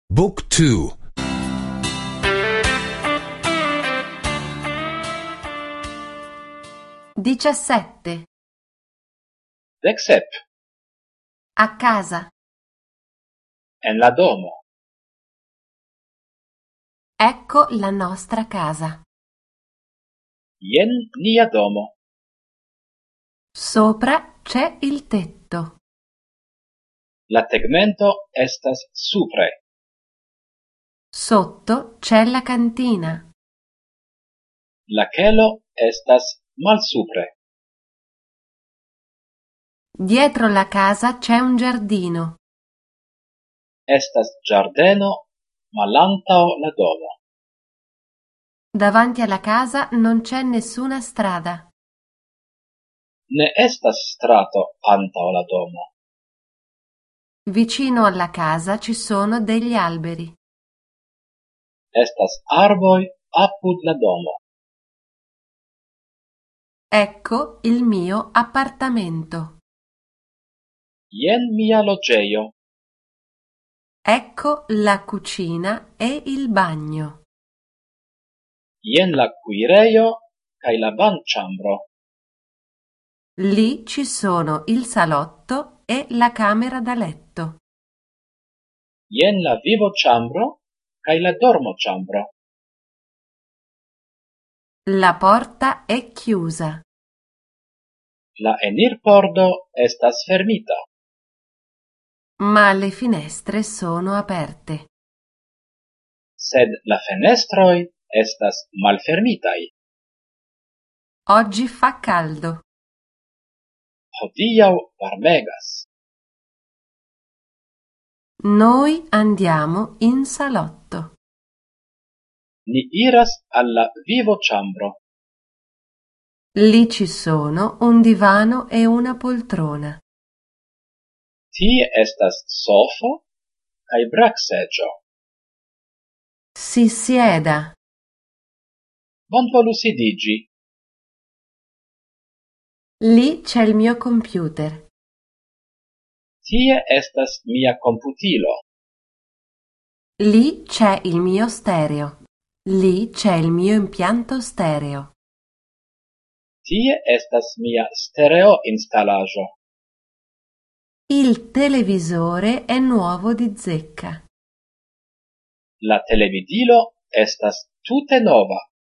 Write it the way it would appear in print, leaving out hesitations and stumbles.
Book 2. 17. Deksep. A casa. En la domo. Ecco la nostra casa. Jen nia domo. Sopra c'è il tetto. La tegmento estas supre. Sotto c'è la cantina. La kelo estas malsupre. Dietro la casa c'è un giardino. Estas ĝardeno malantaŭ la domo. Davanti alla casa non c'è nessuna strada. Ne estas strato antaŭ la domo. Vicino alla casa ci sono degli alberi. Estas arboj apud la domo. Ecco il mio appartamento. Jen mia loĝejo. Ecco la cucina e il bagno. Jen la kuirejo kaj la banĉambro. Lì ci sono il salotto e la camera da letto. Jen la vivoĉambro kaj la dormoĉambro. La porta è chiusa. La enirpordo estas fermita. Ma le finestre sono aperte. Sed la fenestroj estas malfermitaj. Oggi fa caldo. Hodiaŭ varmegas. Noi andiamo in salotto. Ni iras al la vivoĉambro. Lì ci sono un divano e una poltrona. Tie estas sofo kaj brakseĝo. Si sieda. Bonvolu sidiĝi. Lì c'è il mio computer. Tie estas mia komputilo. Lì c'è il mio stereo. Lì c'è il mio impianto stereo. Tie estas mia stereoinstalaĵo. Il televisore è nuovo di zecca. La televidilo estas tute nova.